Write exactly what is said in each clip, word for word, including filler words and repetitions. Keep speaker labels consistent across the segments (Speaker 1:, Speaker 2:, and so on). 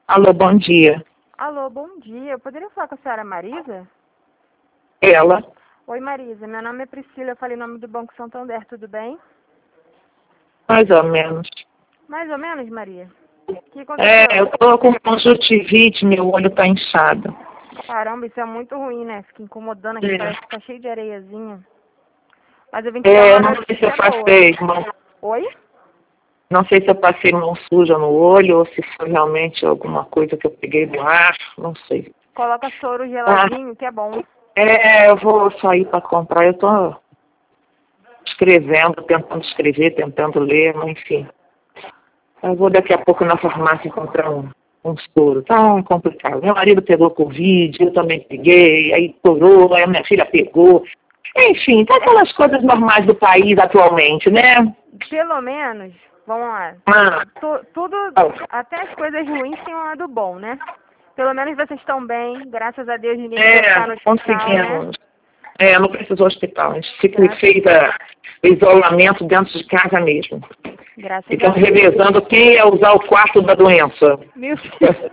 Speaker 1: Alô, bom dia.
Speaker 2: Alô, bom dia. Eu poderia falar com a senhora Marisa?
Speaker 1: Ela?
Speaker 2: Oi, Marisa. Meu nome é Priscila. Eu falei em nome do Banco Santander. Tudo bem?
Speaker 1: Mais ou menos.
Speaker 2: Mais ou menos, Maria. O que aconteceu?
Speaker 1: É, eu tô com conjuntivite, meu olho tá inchado.
Speaker 2: Caramba, isso é muito ruim, né? Fica incomodando aqui.
Speaker 1: É.
Speaker 2: Parece que tá cheio de areiazinha. Mas eu vim te dar
Speaker 1: É,
Speaker 2: uma
Speaker 1: não sei se eu
Speaker 2: notícia boa.
Speaker 1: passei, mão,
Speaker 2: Oi?
Speaker 1: não sei se eu passei mão suja no olho ou se foi realmente alguma coisa que eu peguei do ar, não sei.
Speaker 2: Coloca soro geladinho, que é bom.
Speaker 1: É, eu vou sair para comprar, eu tô escrevendo, tentando escrever, tentando ler, mas enfim. Eu vou daqui a pouco na farmácia comprar um, um soro. Tá complicado. Meu marido pegou Covid, eu também peguei, aí estourou, aí a minha filha pegou. Enfim, tá aquelas coisas normais do país atualmente, né?
Speaker 2: Pelo menos, vamos lá.
Speaker 1: Ah,
Speaker 2: Tu- tudo, até as coisas ruins têm um lado bom, né? Pelo menos vocês estão bem. Graças a Deus ninguém precisa ficar no
Speaker 1: é,
Speaker 2: hospital, né?
Speaker 1: conseguimos. É, não precisou hospital. A gente fica,
Speaker 2: Graças,
Speaker 1: fez a, o isolamento dentro de casa mesmo.
Speaker 2: graças a
Speaker 1: Ficamos
Speaker 2: Deus.
Speaker 1: revezando quem ia usar o quarto da doença.
Speaker 2: Meu Deus.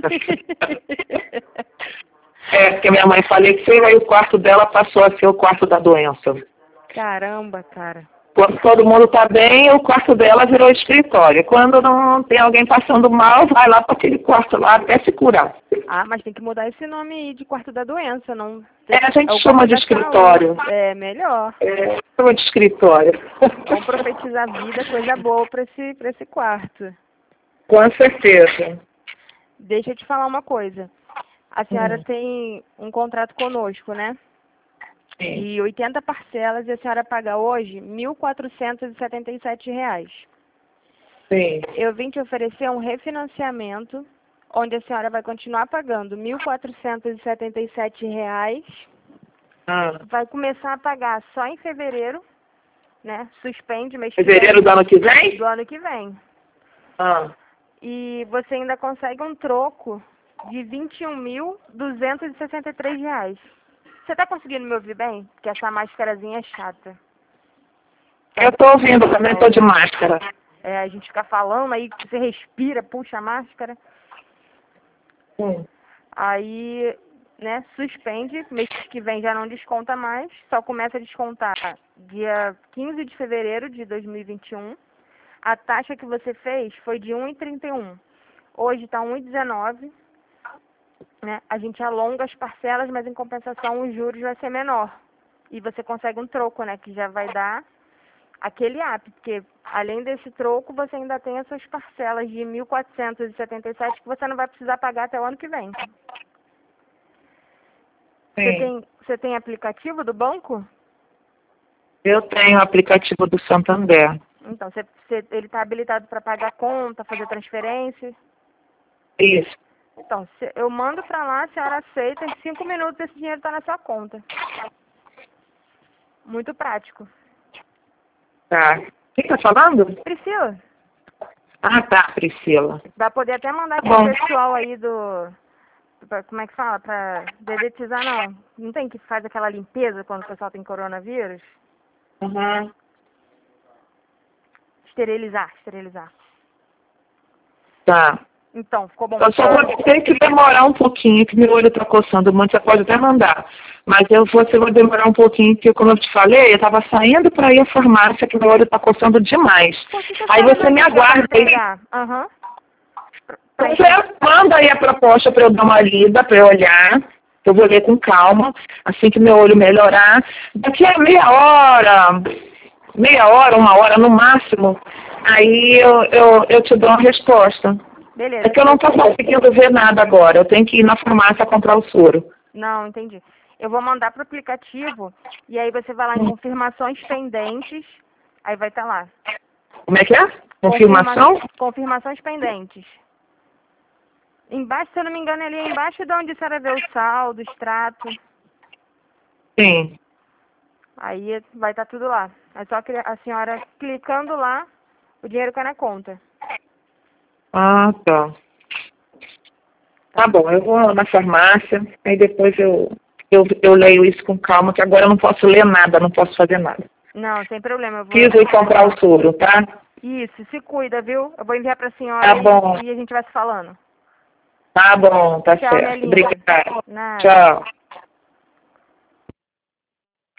Speaker 1: É, porque minha mãe faleceu, aí o quarto dela passou a ser o quarto da doença.
Speaker 2: Caramba, cara.
Speaker 1: Quando todo mundo está bem, o quarto dela virou escritório. Quando não tem alguém passando mal, vai lá para aquele quarto lá até se curar.
Speaker 2: Ah, mas tem que mudar esse nome aí de quarto da doença, não?
Speaker 1: É, a gente
Speaker 2: É o
Speaker 1: chama
Speaker 2: quarto
Speaker 1: de
Speaker 2: da
Speaker 1: escritório.
Speaker 2: saúde. É melhor.
Speaker 1: É, chama de escritório.
Speaker 2: Vamos profetizar vida, coisa boa para esse, pra esse quarto.
Speaker 1: Com certeza.
Speaker 2: Deixa eu te falar uma coisa. A senhora
Speaker 1: Hum,
Speaker 2: tem um contrato conosco, né?
Speaker 1: sim,
Speaker 2: De oitenta parcelas e a senhora paga hoje mil quatrocentos e setenta e sete reais.
Speaker 1: sim.
Speaker 2: Eu vim te oferecer um refinanciamento, onde a senhora vai continuar pagando mil quatrocentos e setenta e sete reais.
Speaker 1: Ah,
Speaker 2: Vai começar a pagar só em fevereiro, né? Suspende mês que
Speaker 1: fevereiro
Speaker 2: vem,
Speaker 1: do ano que vem?
Speaker 2: do ano que vem.
Speaker 1: Ah,
Speaker 2: E você ainda consegue um troco de vinte e um mil duzentos e sessenta e três reais. Você tá conseguindo me ouvir bem? Porque essa máscarazinha é chata.
Speaker 1: eu tô ouvindo, também tô de máscara.
Speaker 2: É, a gente fica falando, aí você respira, puxa a máscara.
Speaker 1: Hum,
Speaker 2: Aí, né, suspende, mês que vem já não desconta mais, só começa a descontar dia quinze de fevereiro de dois mil e vinte e um. A taxa que você fez foi de um vírgula trinta e um. Hoje está um vírgula dezenove, né? A gente alonga as parcelas, mas em compensação os juros vai ser menor. E você consegue um troco, né, que já vai dar aquele app, porque além desse troco, você ainda tem essas parcelas de mil quatrocentos e setenta e sete que você não vai precisar pagar até o ano que vem. Você
Speaker 1: sim.
Speaker 2: tem, você tem aplicativo do banco?
Speaker 1: Eu tenho o aplicativo do Santander.
Speaker 2: Então, você, você, ele está habilitado para pagar conta, fazer transferência?
Speaker 1: Isso.
Speaker 2: Então, se, eu mando para lá, a senhora aceita, em cinco minutos esse dinheiro está na sua conta. Muito prático.
Speaker 1: Tá. Quem tá falando?
Speaker 2: Priscila,
Speaker 1: Ah, tá, Priscila.
Speaker 2: vai poder até mandar
Speaker 1: Tá
Speaker 2: pro
Speaker 1: bom.
Speaker 2: pessoal aí do... pra- como é que fala? Para dedetizar, não. Não tem que faz aquela limpeza quando o pessoal tem coronavírus?
Speaker 1: Uhum.
Speaker 2: Esterilizar, esterilizar.
Speaker 1: Tá.
Speaker 2: Então, ficou bom
Speaker 1: Eu
Speaker 2: pra
Speaker 1: só
Speaker 2: senhora?
Speaker 1: vou ter que demorar um pouquinho, que meu olho tá coçando muito, você pode até mandar. Mas eu vou, você vai demorar um pouquinho, porque como eu te falei, eu tava saindo para ir à farmácia, que meu olho tá coçando demais.
Speaker 2: Por que que a
Speaker 1: Aí
Speaker 2: senhora
Speaker 1: você
Speaker 2: não
Speaker 1: me
Speaker 2: liga pra
Speaker 1: aguarda aí.
Speaker 2: pegar? Aham. Pra
Speaker 1: Então
Speaker 2: encontrar.
Speaker 1: você manda aí a proposta para eu dar uma lida, para eu olhar. Eu vou ler com calma, assim que meu olho melhorar. Daqui a meia hora, meia hora, uma hora no máximo, aí eu, eu, eu te dou uma resposta. É
Speaker 2: Beleza.
Speaker 1: que eu não estou conseguindo ver nada agora. Eu tenho que ir na farmácia comprar o soro.
Speaker 2: Não, entendi. Eu vou mandar pro aplicativo e aí você vai lá em confirmações pendentes, aí vai estar lá.
Speaker 1: Como é que é?
Speaker 2: Confirma-
Speaker 1: Confirmação?
Speaker 2: Confirmações pendentes. Embaixo, se eu não me engano, ali é embaixo de onde a senhora vê o saldo, o extrato.
Speaker 1: Sim.
Speaker 2: Aí vai estar tudo lá. É só que a senhora clicando lá, o dinheiro cai na conta.
Speaker 1: Ah, tá. Tá bom, eu vou na farmácia, aí depois eu, eu, eu leio isso com calma, que agora eu não posso ler nada, não posso fazer nada.
Speaker 2: Não, sem problema. Eu vou...
Speaker 1: Preciso ir comprar o soro, tá?
Speaker 2: Isso, se cuida, viu? Eu vou enviar pra senhora
Speaker 1: Tá
Speaker 2: e,
Speaker 1: bom.
Speaker 2: e a gente vai se falando.
Speaker 1: Tá bom, tá
Speaker 2: Tchau,
Speaker 1: certo.
Speaker 2: minha linda.
Speaker 1: Obrigada.
Speaker 2: Nada.
Speaker 1: Tchau.